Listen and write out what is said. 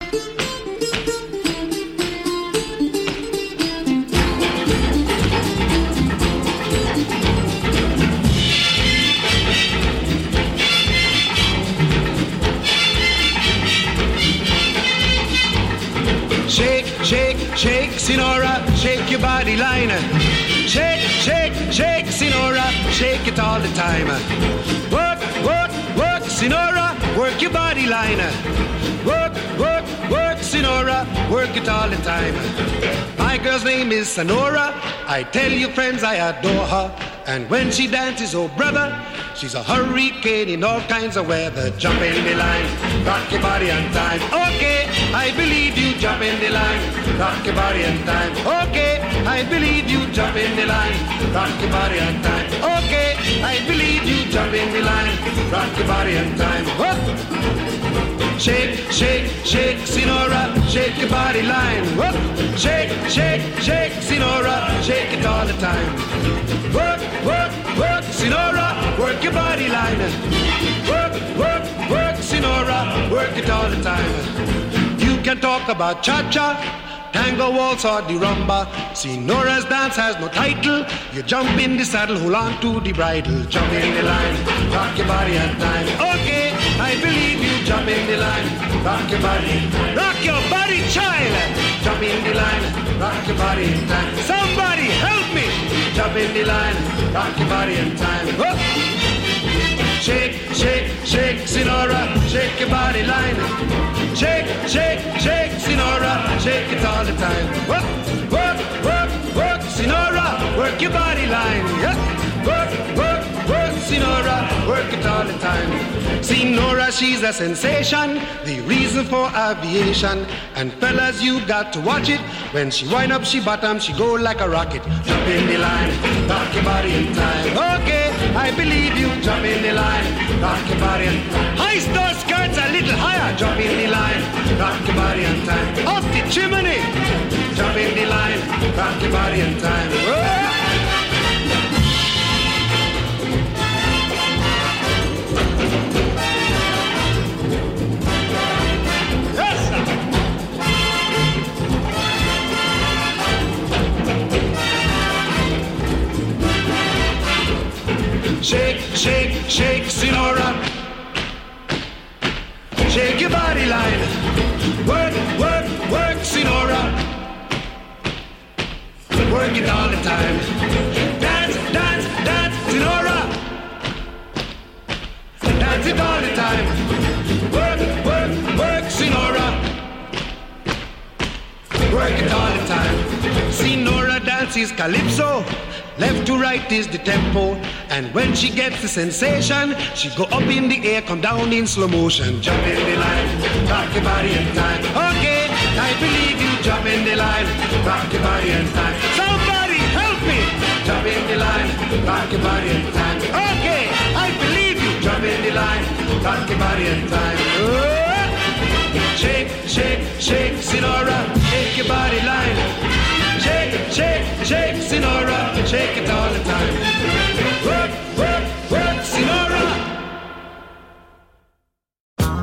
Shake, shake, shake, Sinora, shake your body line. Shake, shake, shake, Sinora, shake it all the time. Work, work, work, Sinora, work your body line. Work, work, work, Sinora, work it all the time. My girl's name is Sonora. I tell you friends I adore her. And when she dances, oh brother, she's a hurricane in all kinds of weather. Jump in the line, rock your body on time. Okay, I believe you, jump in the line, rock your body on time. Okay, I believe you, jump in the line, rock your body on time. Okay, I believe you, jump in the line, rock your body on time. Whoop. Shake, shake, shake, Sinora, shake your body line. Whoop. Shake, shake, shake, Sinora, shake it all the time. Work, work, work, Sinora, work your body line. Work, work, work, Sinora, work it all the time. You can talk about cha-cha, tango, waltz or the rumba. Sinora's dance has no title. You jump in the saddle, hold on to the bridle. Jump in the line, rock your body on time. Okay, I believe you, jump in the line, rock your body. Rock your body, child. Jump in the line, rock your body in time. Somebody help me. Jump in the line, rock your body in time. Whoop. Shake, shake, shake, Sinora, shake your body line. Shake, shake, shake, Sinora, shake it all the time. Work, work, work, work, Sinora, work your body line. Yeah. Work, work, work, Sinora, work it all the time. Sinora, she's a sensation, the reason for aviation. And fellas, you got to watch it. When she wind up, she bottom, she go like a rocket. Jump in the line, rock your body in time. Okay, I believe you, jump in the line, rock your body in time. High star skirts a little higher, jump in the line, rock your body in time. Off the chimney, jump in the line, rock your body in time. Whoa! Shake, shake, shake, Sinora. Shake your body line. Work, work, work, Sinora. Work it all the time. Dance, dance, dance, Sinora. Dance it all the time. Work, work, work, Sinora. Work it all the time. Sinora dances calypso. Left to right is the tempo. And when she gets the sensation, she go up in the air, come down in slow motion. Jump in the line, rock your body in time. Okay, I believe you, jump in the line, rock your body in time. Somebody help me! Jump in the line, rock your body in time. Okay, I believe you, jump in the line, rock your body in time. Oh! Shake, shake, shake, Sinora, shake your body line. Shake, shake, shake, Sinora, shake it all